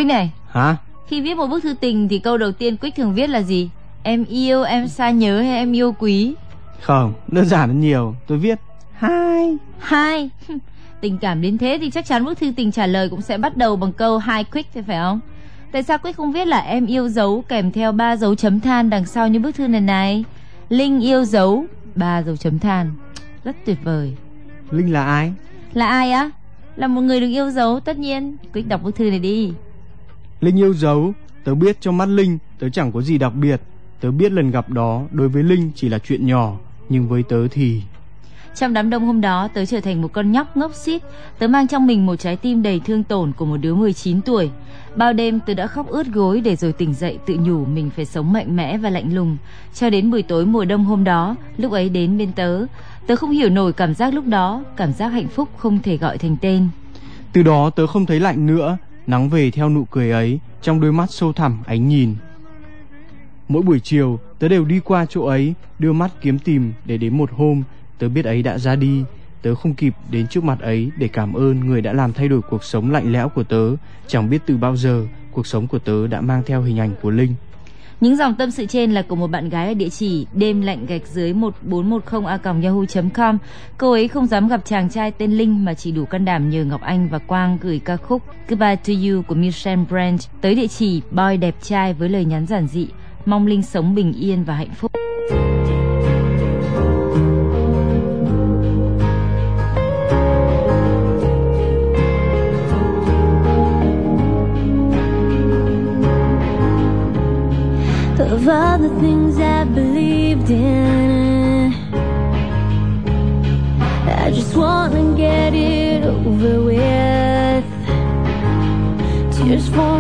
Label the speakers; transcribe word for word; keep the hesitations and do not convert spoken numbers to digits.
Speaker 1: Quick này.
Speaker 2: Hả?
Speaker 1: Khi viết một bức thư tình thì câu đầu tiên Quick thường viết là gì? Em yêu, em xa nhớ hay em yêu quý?
Speaker 2: Không, đơn giản hơn nhiều. Tôi viết Hi.
Speaker 1: Hi. Tình cảm đến thế thì chắc chắn bức thư tình trả lời cũng sẽ bắt đầu bằng câu Hi Quick, phải không? Tại sao Quick không viết là em yêu dấu kèm theo ba dấu chấm than đằng sau như bức thư này này? Linh yêu dấu ba dấu chấm than. Rất tuyệt vời.
Speaker 2: Linh là ai?
Speaker 1: Là ai á? Là một người được yêu dấu, tất nhiên. Quick đọc bức thư này đi.
Speaker 2: Linh yêu dấu. Tớ biết trong mắt Linh tớ chẳng có gì đặc biệt. Tớ biết lần gặp đó đối với Linh chỉ là chuyện nhỏ, nhưng với tớ thì...
Speaker 1: Trong đám đông hôm đó, tớ trở thành một con nhóc ngốc xít. Tớ mang trong mình một trái tim đầy thương tổn của một đứa mười chín tuổi. Bao đêm tớ đã khóc ướt gối để rồi tỉnh dậy tự nhủ mình phải sống mạnh mẽ và lạnh lùng. Cho đến buổi tối mùa đông hôm đó, lúc ấy đến bên tớ, tớ không hiểu nổi cảm giác lúc đó, cảm giác hạnh phúc không thể gọi thành tên.
Speaker 2: Từ đó tớ không thấy lạnh nữa, nắng về theo nụ cười ấy, trong đôi mắt sâu thẳm ánh nhìn. Mỗi buổi chiều, tớ đều đi qua chỗ ấy, đưa mắt kiếm tìm để đến một hôm, tớ biết ấy đã ra đi. Tớ không kịp đến trước mặt ấy để cảm ơn người đã làm thay đổi cuộc sống lạnh lẽo của tớ. Chẳng biết từ bao giờ, cuộc sống của tớ đã mang theo hình ảnh của Linh.
Speaker 1: Những dòng tâm sự trên là của một bạn gái ở địa chỉ đêm lạnh gạch dưới một bốn một không a còng yahoo chấm com. Cô ấy không dám gặp chàng trai tên Linh mà chỉ đủ can đảm nhờ Ngọc Anh và Quang gửi ca khúc Goodbye to You của Michelle Branch tới địa chỉ boy đẹp trai với lời nhắn giản dị: mong Linh sống bình yên và hạnh phúc.
Speaker 3: Of all the things I believed in, I just wanna get it over with. Tears fall